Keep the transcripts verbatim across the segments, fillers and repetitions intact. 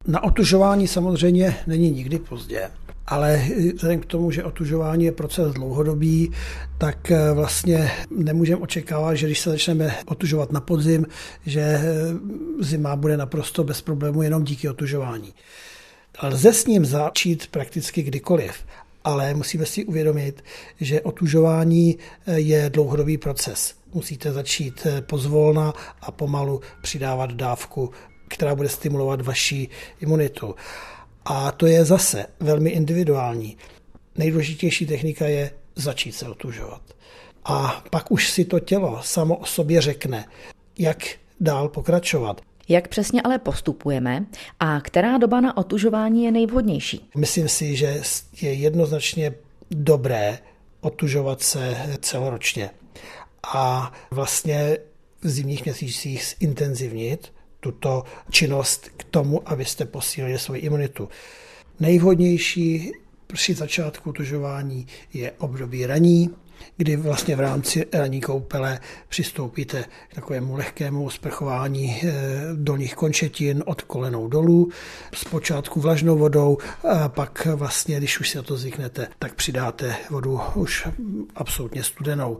Na otužování samozřejmě není nikdy pozdě, ale vzhledem k tomu, že otužování je proces dlouhodobý, tak vlastně nemůžeme očekávat, že když se začneme otužovat na podzim, že zima bude naprosto bez problémů jenom díky otužování. Lze s ním začít prakticky kdykoliv, ale musíme si uvědomit, že otužování je dlouhodobý proces. Musíte začít pozvolna a pomalu přidávat dávku, která bude stimulovat vaši imunitu. A to je zase velmi individuální. Nejdůležitější technika je začít se otužovat. A pak už si to tělo samo o sobě řekne, jak dál pokračovat. Jak přesně ale postupujeme a která doba na otužování je nejvhodnější? Myslím si, že je jednoznačně dobré otužovat se celoročně a vlastně v zimních měsících zintenzivnit tuto činnost k tomu, abyste posílili svoji imunitu. Nejvhodnější při začátku otužování je období raní, kdy vlastně v rámci ranní koupele přistoupíte k takovému lehkému sprchování dolních končetin od kolenou dolů, zpočátku vlažnou vodou a pak vlastně, když už si na to zvyknete, tak přidáte vodu už absolutně studenou.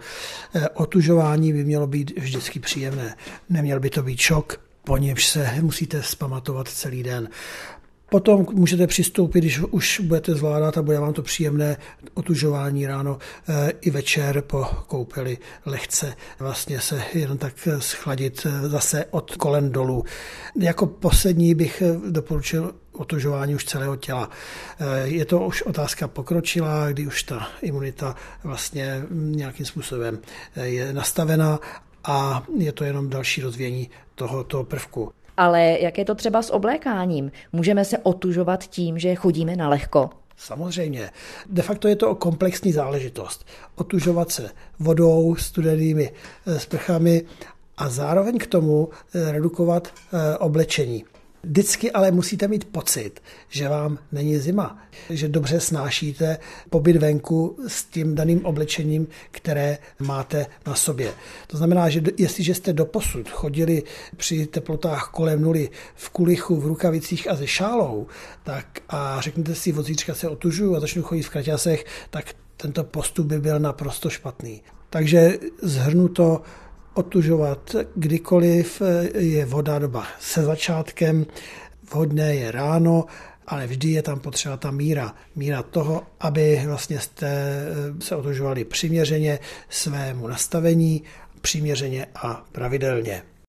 Otužování by mělo být vždycky příjemné, neměl by to být šok, po němž se musíte vzpamatovat celý den. Potom můžete přistoupit, když už budete zvládat a bude vám to příjemné otužování ráno i večer po koupeli lehce vlastně se jen tak schladit zase od kolen dolů. Jako poslední bych doporučil otužování už celého těla. Je to už otázka pokročilá, kdy už ta imunita vlastně nějakým způsobem je nastavená a je to jenom další rozvíjení tohoto prvku. Ale jak je to třeba s oblékáním? Můžeme se otužovat tím, že chodíme na lehko? Samozřejmě. De facto je to komplexní záležitost. Otužovat se vodou, studenými sprchami a zároveň k tomu redukovat oblečení. Vždycky ale musíte mít pocit, že vám není zima, že dobře snášíte pobyt venku s tím daným oblečením, které máte na sobě. To znamená, že jestliže jste doposud chodili při teplotách kolem nuly v kulichu, v rukavicích a se šálou, tak a řeknete si, od zítřka se otužuju a začnu chodit v kraťasech, tak tento postup by byl naprosto špatný. Takže shrnuto, otužovat kdykoliv je vhodná doba se začátkem, vhodné je ráno, ale vždy je tam potřeba ta míra. Míra toho, aby vlastně jste se otužovali přiměřeně svému nastavení, přiměřeně a pravidelně.